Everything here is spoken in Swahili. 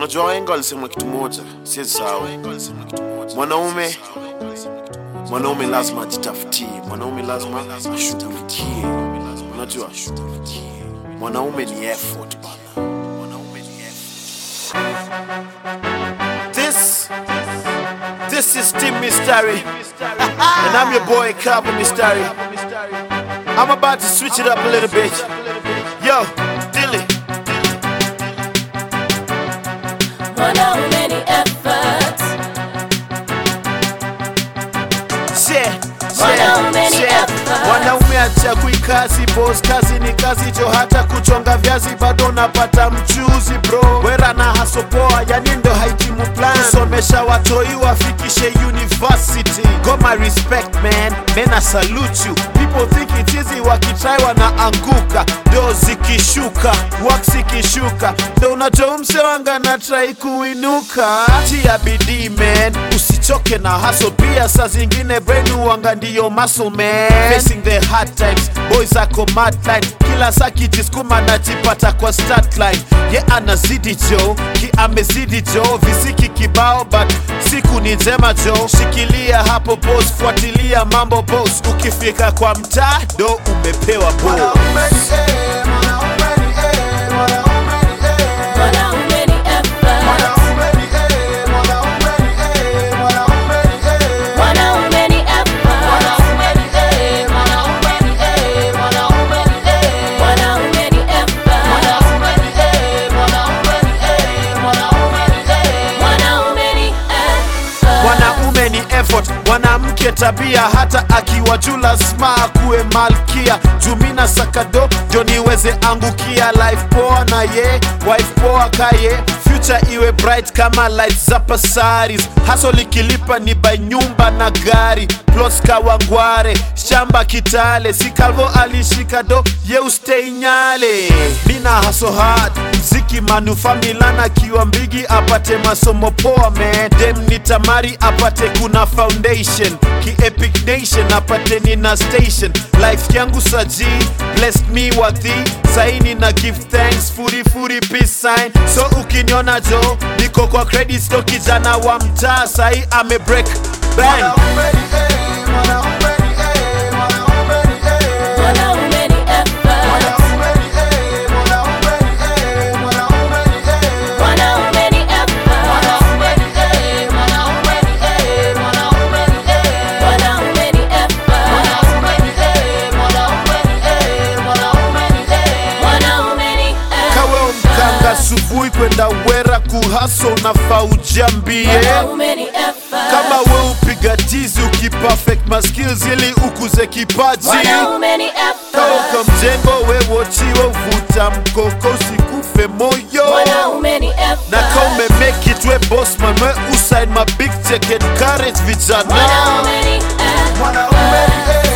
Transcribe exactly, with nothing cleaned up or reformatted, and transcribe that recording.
Unajua wengi walisema kitu moja, siwezi sahau. Mwanaume Mwanaume lazima ajitafutie, mwanaume lazima ashughulikie. Unajua? Mwanaume ni effort bana. Mwanaume ni effort. This This is Team Mystery. And I'm your boy Cabo Mystery. I'm about to switch it up a little bit. Yo, Dilly. Mwanaume ni effort. Share, Mwanaume ni share. effort. Mwanaume hachagui kazi, boss, kazi ni kazi jo, hata kuchonga viazi bado napata mchuzi bro. Wera na hasopoa, yani ndo haitimu plan. Kusomesha watoi wafikishe university. Got my respect man, man I salute you. People think it's easy, wakitry wanaanguka. Do zikishuka, work zikishuka, ndo unajua mse wanga na try kuinuka. Tia bidii man, usichoke na hustle. Pia saa zingine brain wanga ndiyo muscle man. Facing the hard times, boys ako mad line. Kila saa kijiskuma najipata kwa start line. Ye yeah, anazidi jo, ki amezidi jo. Visiki kibao but siku ni njema jo. Shikilia hapo boss, fuatilia mambo boss. Ukifika kwa mtaa, do umepewa boss. Mwanaume ni effort. Mwanaume ni effort. Mwanaume ni effort. Mwanaume ni effort, mwanamke tabia, hata akiwa juu lazima akuwe malkia. Jumina sakado, ndio niweze angukia. Life poa na ye, wife poa kaye. Future iwe bright kama lights za Pasaris. Hustle ikilipa ni by nyumba na gari. Plots Kawangware, shamba Kitale. Si Calvo alishika do, yeustay Nyale. Mina hustle hard, mziki manufaa. Milana kiwa mbigi apate masomo poa man. Dem ni tamari apate kuna foundation. Ki epic nation apate nina station. Life yangu saji, blessed me wathi. Saini na give thanks, furi furi peace sign. So ukiniona jo, niko kwa credit sto kijana wa mtaa. Sai ame break bang. Mwanaume ni effort. Asubuhi kwenda wera kuhaso na faujambie. Kama we upiga tizi ukiperfect my skills ili ukuze kipaji. Kauka mjengo we wochiwe uvuta mkoko usikufe moyo. Na kaume make it we boss man we usain my big check and courage vijana. Mwanaume ni effort.